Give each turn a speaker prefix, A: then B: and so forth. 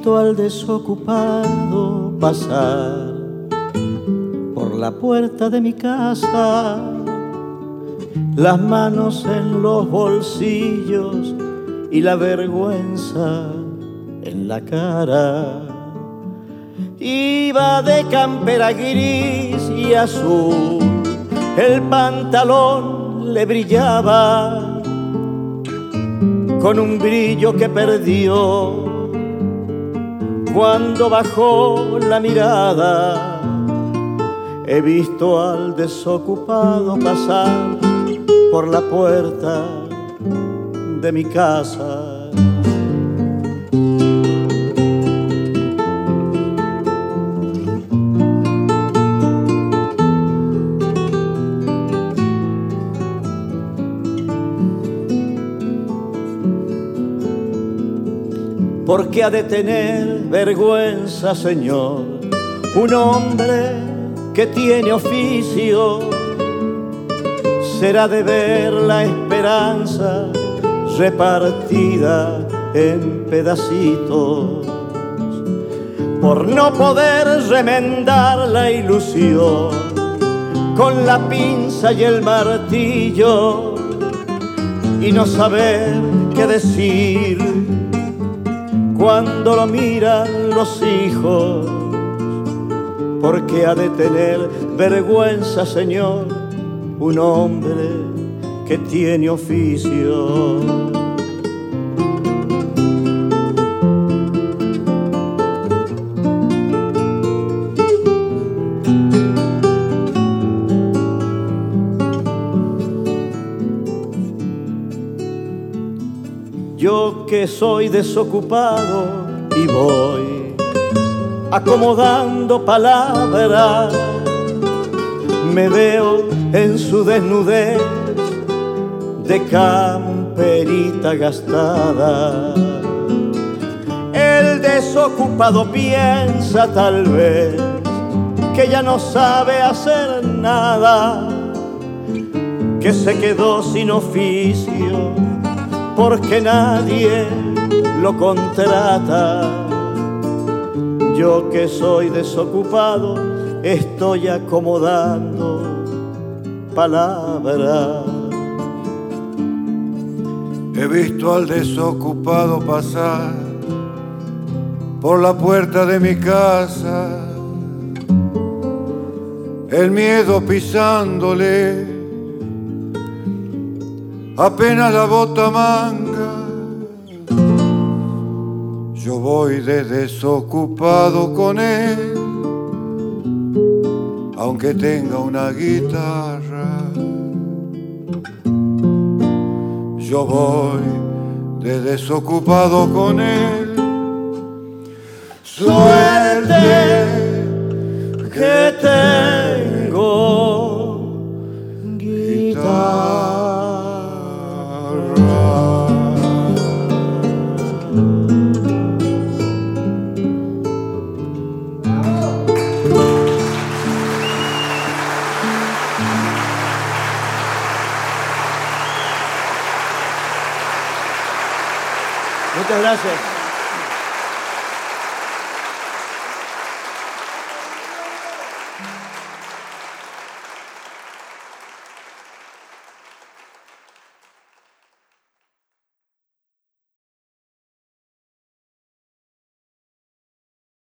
A: visto al desocupado pasar por la puerta de mi casa, las manos en los bolsillos y la vergüenza en la cara. Iba de campera gris y azul, el pantalón le brillaba con un brillo que perdió cuando bajó la mirada. He visto al desocupado pasar por la puerta de mi casa. ¿Por qué ha de tener vergüenza, Señor, un hombre que tiene oficio? Será de ver la esperanza repartida en pedacitos, por no poder remendar la ilusión con la pinza y el martillo, y no saber qué decir cuando lo miran los hijos. ¿Por qué ha de tener vergüenza, Señor, un hombre que tiene oficio? Yo que soy desocupado y voy acomodando palabras, me veo en su desnudez de camperita gastada. El desocupado piensa tal vez que ya no sabe hacer nada, que se quedó sin oficio porque nadie lo contrata. Yo que soy desocupado estoy acomodando palabras.
B: He visto al desocupado pasar por la puerta de mi casa, el miedo pisándole apenas la bota manga. Yo voy de desocupado con él, aunque tenga una guitarra. Yo voy de desocupado con él.
A: Suerte que tengo guitarra. Muchas gracias.